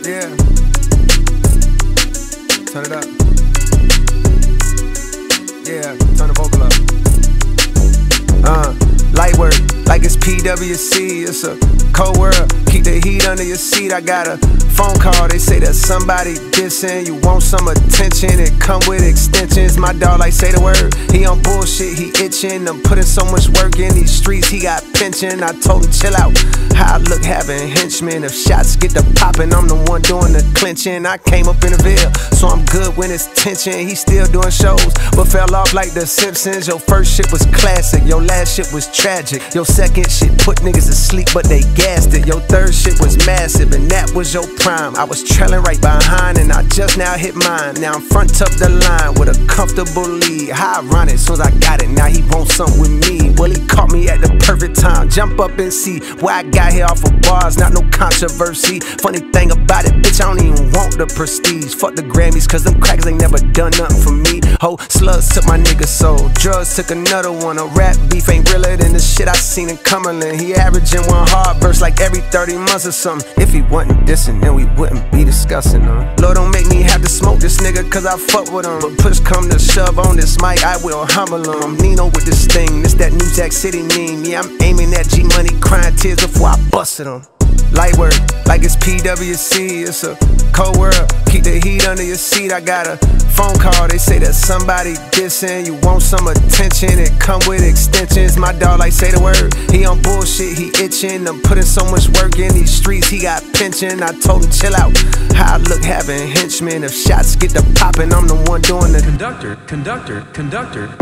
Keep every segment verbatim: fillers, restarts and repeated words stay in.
Yeah. Turn it up. Yeah, turn the vocal up. Uh, light work, like it's P W C. It's a cold world, keep the heat under your seat. I got a phone call, they say that somebody dissing. You want some attention, it come with extensions. My dog like say the word, he on bullshit, he itching. I'm putting so much work in these streets, he got pension. I told him chill out, how I look having henchmen. If shots get to popping, I'm the one doing the clinching. I came up in the Ville, so I'm good when it's tension. He still doing shows, but fell off like the Simpsons. Your first shit was classic, your last shit was tragic. Your second shit put niggas to sleep, but they gassed it. Your third shit was massive, and that was your prime. I was trailing right behind, and I just now hit mine. Now I'm front of the line with a comfortable lead. How I run it, soon as I got it, now he wants something with me. Well, he caught me at the perfect time. Jump up and see where I got here off of bars, not no controversy. Funny thing about it, bitch, I don't even want the prestige. Fuck the Grammys, cause them crackers ain't never done nothing for me. Ho, slugs took my nigga soul, drugs took another one. A rap beef ain't realer than the shit I seen in Cumberland. He averaging one hard verse like every thirty months or something. If he wasn't dissing, then we wouldn't be discussing him. Lord, don't make me have to smoke this nigga, cause I fuck with him. But push come to shove on this mic, I will humble him. I'm Nino with this thing, this that New Jack City meme. Yeah, I'm aiming at G Money, crying tears before I busted him. Light work, like it's P W C. It's a cold world, keep the heat under your seat. I got a phone call, they say that somebody dissing. You want some attention, it come with extensions. My dog like say the word, he on bullshit, he itching. I'm putting so much work in these streets, he got pension. I told him chill out, how I look having henchmen. If shots get to popping, I'm the one doing the conductor, conductor, conductor.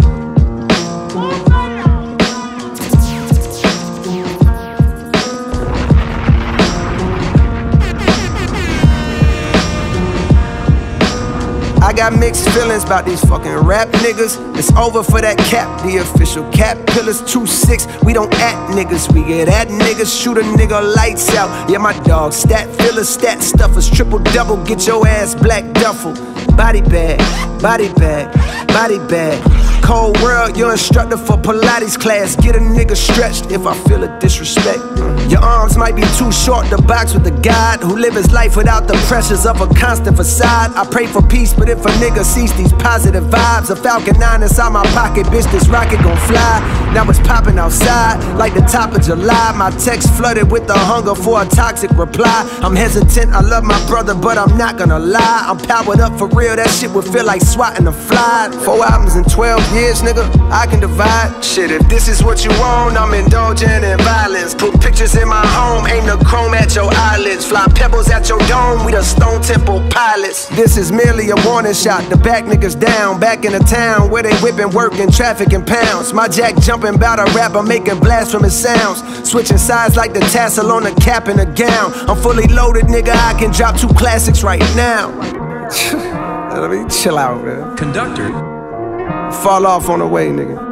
I got mixed feelings about these fucking rap niggas. It's over for that cap, the official cap pillars. two six, we don't act niggas, we get at niggas. Shoot a nigga lights out, yeah my dog. Stat fillers, stat stuffers, triple double, get your ass black duffel. Body bag, body bag, body bag. Cold world, your instructor for Pilates class. Get a nigga stretched if I feel a disrespect. Your arms might be too short to box with a god who live his life without the pressures of a constant facade. I pray for peace, but if a nigga sees these positive vibes, a Falcon nine inside my pocket, bitch, this rocket gon' fly. Now it's popping outside like the top of July. My text flooded with the hunger for a toxic reply. I'm hesitant, I love my brother, but I'm not gonna lie. I'm powered up for real, that shit would feel like swatting a fly. Four albums in twelve years, nigga, I can divide. Shit, if this is what you want, I'm indulging in violence. Put pictures in my home, aim the chrome at your eyelids. Fly pebbles at your dome, we the Stone Temple pilots. This is merely a warning shot, the back niggas down. Back in the town where they whipping, working, traffic in pounds. My jack jumping bout a rapper, making blasphemous sounds. Switching sides like the tassel on the cap and the gown. I'm fully loaded, nigga, I can drop two classics right now. Let me chill out, man. Conductor. Fall off on the way, nigga.